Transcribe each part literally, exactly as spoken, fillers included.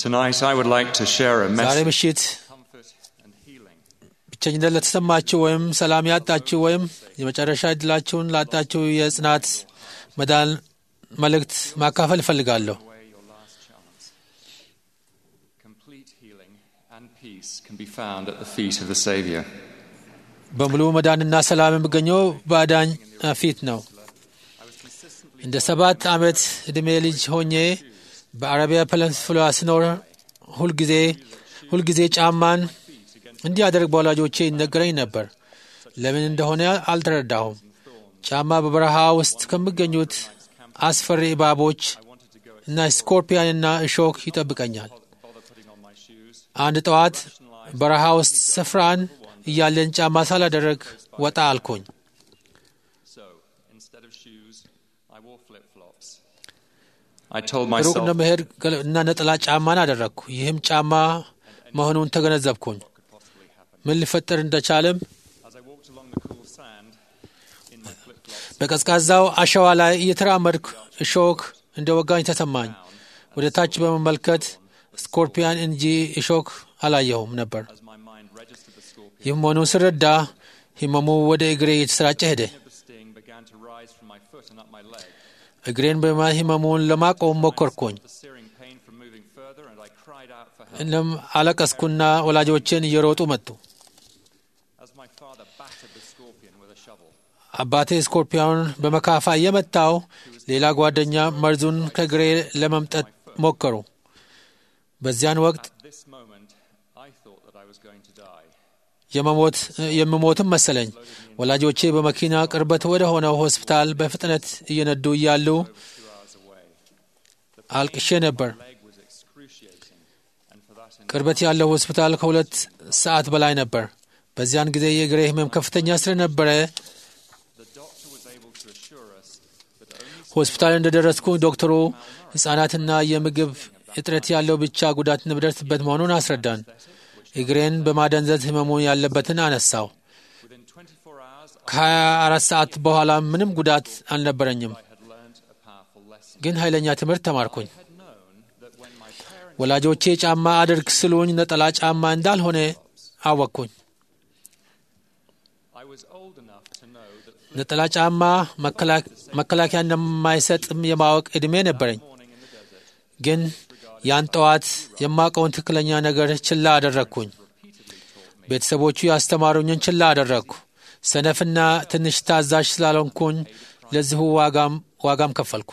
Tonight I would like to share a message ብቸኝነት ለተሰማችሁ ወይም ሰላም ያጣችሁ ወይም የመጨረሻ ዕድላችሁን ላጣችሁ የጽናት መዳን መልእክት ማካፈል እፈልጋለሁ። በሙሉ መዳንና ሰላም የሚገኘው በአዳኝ ፊት ነው። እንደ ሰባት ዓመት ዕድሜ ልጅ ሆኜ በአረቢያ ፔኒንሱላ ስኖር ሁልጊዜ ሁልጊዜ ጫማን እንዲያደርግ በወላጆቼ ይነገረኝ ነበር። ለምን እንደሆነ አልተረዳሁም። ጫማ በበረሃ ውስጥ ከሚገኙት አስፈሪ እባቦች እና ስኮርፒዮንና እሾክ ይጠብቀኛል። አንድ ጠዋት በረሃ ውስጥ ስፍራን እያለን ጫማ ሳላደርግ ወጣ አልኩኝ። ሩቅ እንደምሄድ እና ነጠላ ጫማን አደረግኩ። ይህም ጫማ መሆኑን ተገነዘብኩኝ። ምን ሊፈጠር እንደቻለም በቀዝቃዛው አሸዋ ላይ እየተራመድኩ እሾክ እንደ ወጋኝ ተሰማኝ። ወደ ታች በመመልከት ስኮርፒዮን እንጂ እሾክ አላየሁም ነበር። ይህም መሆኑን ስረዳ ህመሙ ወደ እግሬ እየተሰራጨ ሄደ። እግሬን በማይ ህመሙን ለማቆም ሞከርኩኝ። እንም አለቀስኩና ወላጆቼን እየሮጡ መጡ። አባቴ ስኮርፒዮን በመካፋ እየመታው፣ ሌላ ጓደኛ መርዙን ከእግሬ ለመምጠት ሞከሩ። በዚያን ወቅት የመሞት የምሞትም መሰለኝ። ወላጆቼ በመኪና ቅርበት ወደ ሆነው ሆስፒታል በፍጥነት እየነዱ እያሉ አልቅሼ ነበር። ቅርበት ያለው ሆስፒታል ከሁለት ሰዓት በላይ ነበር። በዚያን ጊዜ የእግሬ ህመም ከፍተኛ ስለነበረ ሆስፒታል እንደደረስኩ ዶክተሩ ሕፃናትና የምግብ እጥረት ያለው ብቻ ጉዳት እንደሚደርስበት መሆኑን አስረዳን። እግሬን በማደንዘዝ ህመሙን ያለበትን አነሳው። ከሀያ አራት ሰዓት በኋላ ምንም ጉዳት አልነበረኝም፣ ግን ኃይለኛ ትምህርት ተማርኩኝ። ወላጆቼ ጫማ አድርግ ስሉኝ ነጠላ ጫማ እንዳልሆነ አወቅኩኝ። ነጠላ ጫማ መከላከያ እንደማይሰጥም የማወቅ ዕድሜ ነበረኝ። ግን ያን ጠዋት የማውቀውን ትክክለኛ ነገር ችላ አደረግኩኝ። ቤተሰቦቹ ያስተማሩኝን ችላ አደረግኩ። ሰነፍና ትንሽ ታዛዥ ስላልሆንኩኝ ለዚሁ ዋጋም ዋጋም ከፈልኩ።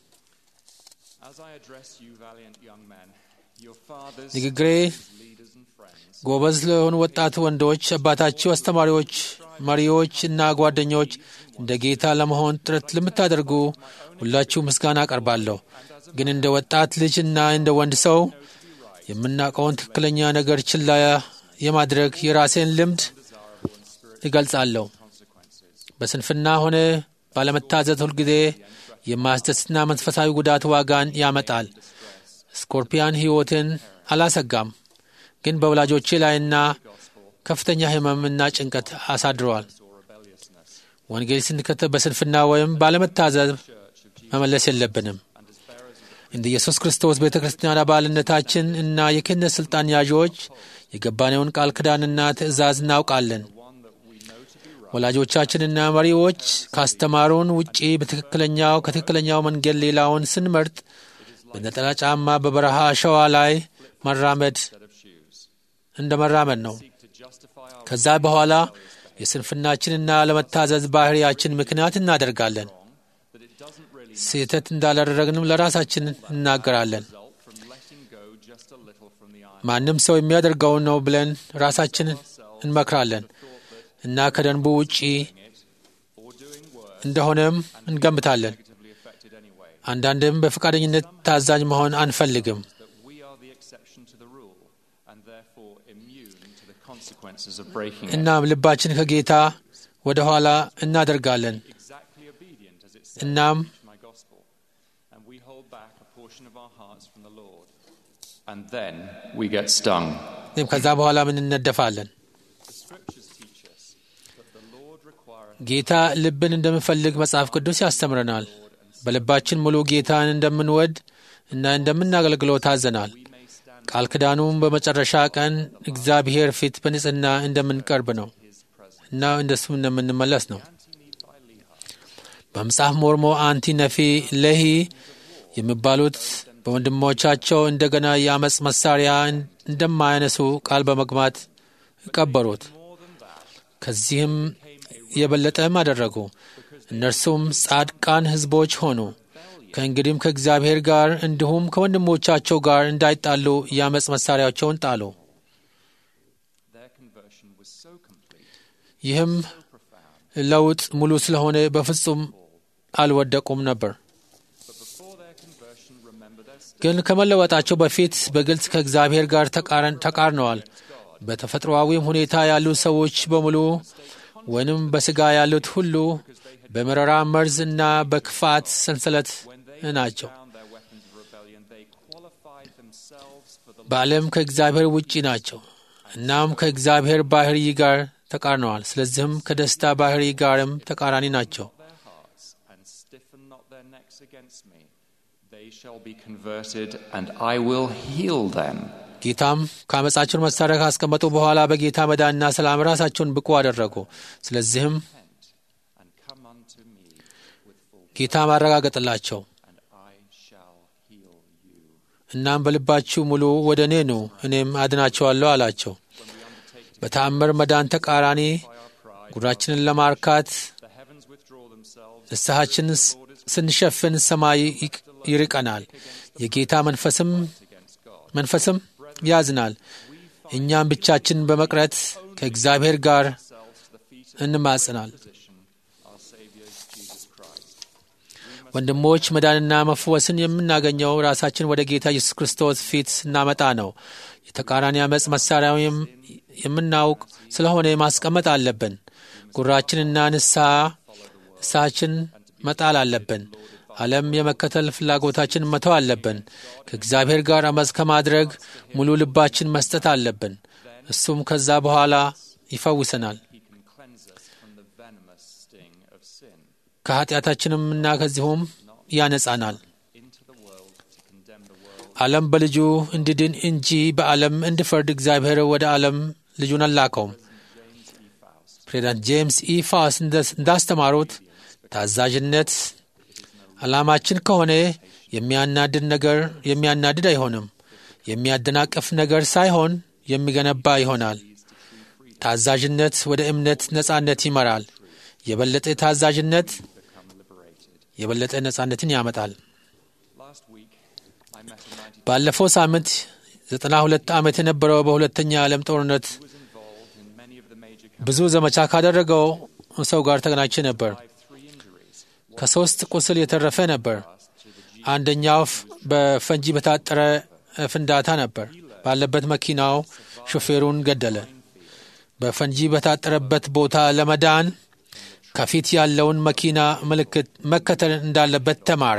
ንግግሬ ጎበዝ ለሆኑ ወጣት ወንዶች፣ አባታችሁ፣ አስተማሪዎች፣ መሪዎች እና ጓደኞች እንደ ጌታ ለመሆን ጥረት ለምታደርጉ ሁላችሁ ምስጋና አቀርባለሁ። ግን እንደ ወጣት ልጅ እና እንደ ወንድ ሰው የምናውቀውን ትክክለኛ ነገር ችላ የማድረግ የራሴን ልምድ እገልጻለሁ። በስንፍና ሆነ ባለመታዘዝ ሁልጊዜ የማያስደስትና መንፈሳዊ ጉዳት ዋጋን ያመጣል። ስኮርፒዮን ሕይወትን አላሰጋም፣ ግን በወላጆቼ ላይና ከፍተኛ ህመምና ጭንቀት አሳድረዋል። ወንጌል ስንከተል በስንፍና ወይም ባለመታዘዝ መመለስ የለብንም። እንደ ኢየሱስ ክርስቶስ ቤተ ክርስቲያን አባልነታችን እና የክህነት ሥልጣን ያዦች የገባነውን ቃል ኪዳንና ትእዛዝ እናውቃለን። ወላጆቻችንና መሪዎች ካስተማሩን ውጪ በትክክለኛው ከትክክለኛው መንገድ ሌላውን ስንመርጥ በነጠላ ጫማ በበረሃ አሸዋ ላይ መራመድ እንደ መራመድ ነው። ከዛ በኋላ የስንፍናችንና ለመታዘዝ ባህሪያችን ምክንያት እናደርጋለን። ስህተት እንዳላደረግንም ለራሳችን እናገራለን። ማንም ሰው የሚያደርገውን ነው ብለን ራሳችንን እንመክራለን እና ከደንቡ ውጪ እንደሆነም እንገምታለን። አንዳንድም በፈቃደኝነት ታዛዥ መሆን አንፈልግም። እናም ልባችን ከጌታ ወደ ኋላ እናደርጋለን። እናም ከዛ በኋላ ምን እንደፋለን። ጌታ ልብን እንደምፈልግ መጽሐፍ ቅዱስ ያስተምረናል። በልባችን ሙሉ ጌታን እንደምንወድ እና እንደምናገልግለው ታዘናል። ቃል ኪዳኑም በመጨረሻ ቀን እግዚአብሔር ፊት በንጽህና እንደምንቀርብ ነው እና እንደሱ እንደምንመለስ ነው። በመጽሐፍ ሞርሞ አንቲ ነፊ ለሂ የሚባሉት በወንድሞቻቸው እንደገና የአመጽ መሳሪያ እንደማያነሱ ቃል በመግባት ቀበሩት። ከዚህም የበለጠም አደረጉ። እነርሱም ጻድቃን ሕዝቦች ሆኑ። ከእንግዲህም ከእግዚአብሔር ጋር እንዲሁም ከወንድሞቻቸው ጋር እንዳይጣሉ የአመጽ መሳሪያቸውን ጣሉ። ይህም ለውጥ ሙሉ ስለሆነ በፍጹም አልወደቁም ነበር። ግን ከመለወጣቸው በፊት በግልጽ ከእግዚአብሔር ጋር ተቃርነዋል። በተፈጥሮአዊም ሁኔታ ያሉ ሰዎች በሙሉ ወይንም በሥጋ ያሉት ሁሉ በመረራ መርዝ እና በክፋት ሰንሰለት ናቸው። በዓለም ከእግዚአብሔር ውጪ ናቸው። እናም ከእግዚአብሔር ባህሪ ጋር ተቃርነዋል። ስለዚህም ከደስታ ባህሪ ጋርም ተቃራኒ ናቸው። ጌታም ከአመፃቸው መሳሪያ ካስቀመጡ በኋላ በጌታ መዳንና ሰላም ራሳቸውን ብቁ አደረጉ። ስለዚህም ጌታ ማረጋገጥላቸው፣ እናም በልባችሁ ሙሉ ወደ እኔ ኑ እኔም አድናቸዋለሁ አላቸው። በተአምር መዳን ተቃራኒ ጉራችንን ለማርካት ንስሐችንን ስንሸፍን ሰማይ ይርቀናል። የጌታ መንፈስም መንፈስም ያዝናል። እኛም ብቻችን በመቅረት ከእግዚአብሔር ጋር እንማጽናል። ወንድሞች፣ መዳንና መፈወስን የምናገኘው ራሳችን ወደ ጌታ ኢየሱስ ክርስቶስ ፊት ስናመጣ ነው። የተቃራኒ አመጽ መሳሪያው የምናውቅ ስለሆነ ማስቀመጥ አለብን። ጉራችንና ንስሐችን መጣል አለብን። ዓለም የመከተል ፍላጎታችን መተው አለብን። ከእግዚአብሔር ጋር አመጽ ከማድረግ ሙሉ ልባችን መስጠት አለብን። እሱም ከዛ በኋላ ይፈውሰናል ከኃጢአታችንም እና ከዚሁም ያነጻናል። ዓለም በልጁ እንዲድን እንጂ በዓለም እንዲፈርድ እግዚአብሔር ወደ ዓለም ልጁን አላከውም። ፕሬዚዳንት ጄምስ ኢ ፋውስ እንዳስተማሩት ታዛዥነት ዓላማችን ከሆነ የሚያናድድ ነገር የሚያናድድ አይሆንም። የሚያደናቅፍ ነገር ሳይሆን የሚገነባ ይሆናል። ታዛዥነት ወደ እምነት ነጻነት ይመራል። የበለጠ ታዛዥነት የበለጠ ነጻነትን ያመጣል። ባለፈው ሳምንት ዘጠና ሁለት ዓመት የነበረው በሁለተኛ ዓለም ጦርነት ብዙ ዘመቻ ካደረገው ሰው ጋር ተገናኝቼ ነበር። ከሶስት ቁስል የተረፈ ነበር። አንደኛው በፈንጂ በታጠረ ፍንዳታ ነበር። ባለበት መኪናው ሾፌሩን ገደለ። በፈንጂ በታጠረበት ቦታ ለመዳን ከፊት ያለውን መኪና ምልክት መከተል እንዳለበት ተማረ።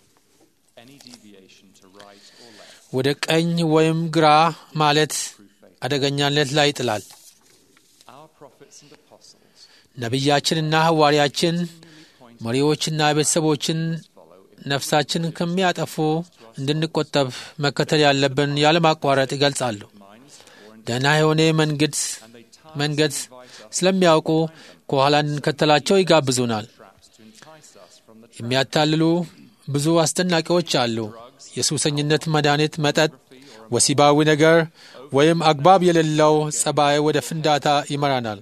ወደ ቀኝ ወይም ግራ ማለት አደገኛነት ላይ ይጥላል። ነቢያችንና ሐዋርያችን መሪዎችና ቤተሰቦችን ነፍሳችን ከሚያጠፉ እንድንቆጠብ መከተል ያለብን ያለማቋረጥ ይገልጻሉ። ደህና የሆነ መንገድ መንገድ ስለሚያውቁ ከኋላ እንድንከተላቸው ይጋብዙናል። የሚያታልሉ ብዙ አስደናቂዎች አሉ። የሱሰኝነት መድኃኒት፣ መጠጥ፣ ወሲባዊ ነገር ወይም አግባብ የሌለው ጸባይ ወደ ፍንዳታ ይመራናል።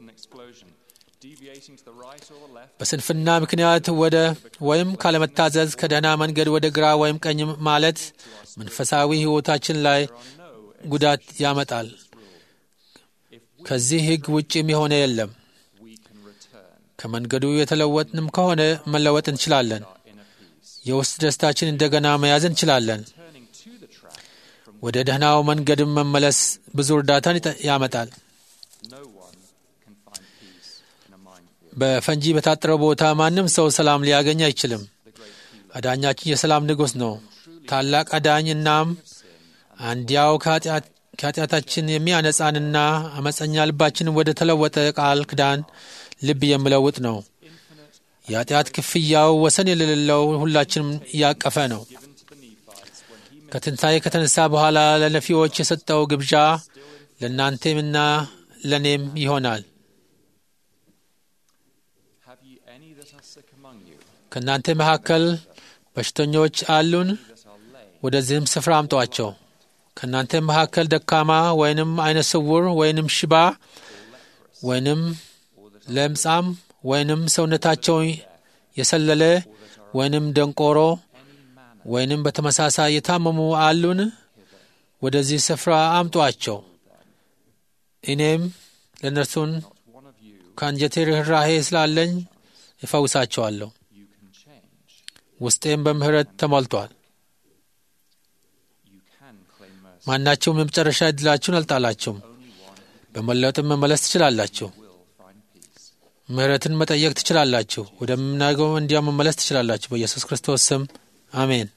በስንፍና ምክንያት ወደ ወይም ካለመታዘዝ ከደህና መንገድ ወደ ግራ ወይም ቀኝ ማለት መንፈሳዊ ሕይወታችን ላይ ጉዳት ያመጣል። ከዚህ ሕግ ውጭም የሆነ የለም። ከመንገዱ የተለወጥንም ከሆነ መለወጥ እንችላለን። የውስጥ ደስታችን እንደገና መያዝ እንችላለን። ወደ ደህናው መንገድም መመለስ ብዙ እርዳታን ያመጣል። በፈንጂ በታጠረው ቦታ ማንም ሰው ሰላም ሊያገኝ አይችልም። አዳኛችን የሰላም ንጉሥ ነው። ታላቅ አዳኝ እናም አንዲያው ከኃጢአታችን የሚያነጻንና አመፀኛ ልባችን ወደ ተለወጠ ቃል ኪዳን ልብ የሚለውጥ ነው። የኃጢአት ክፍያው ወሰን የሌለው ሁላችንም ያቀፈ ነው። ከትንሣኤ ከተነሳ በኋላ ለነፊዎች የሰጠው ግብዣ ለእናንተምና ለእኔም ይሆናል። ከእናንተ መካከል በሽተኞች አሉን? ወደዚህም ስፍራ አምጧቸው። ከእናንተ መካከል ደካማ ወይንም አይነ ስውር ወይንም ሽባ ወይንም ለምጻም ወይንም ሰውነታቸው የሰለለ ወይንም ደንቆሮ ወይንም በተመሳሳይ የታመሙ አሉን? ወደዚህ ስፍራ አምጧቸው። እኔም ለእነርሱን ከአንጀቴ ርኅራኄ ስላለኝ እፈውሳቸዋለሁ። ውስጤም በምህረት ተሞልቷል። ማናቸውም የመጨረሻ ዕድላችሁን አልጣላችሁም። በመለወጥም መመለስ ትችላላችሁ። ምህረትን መጠየቅ ትችላላችሁ። ወደምናገው እንዲያ መመለስ ትችላላችሁ። በኢየሱስ ክርስቶስ ስም አሜን።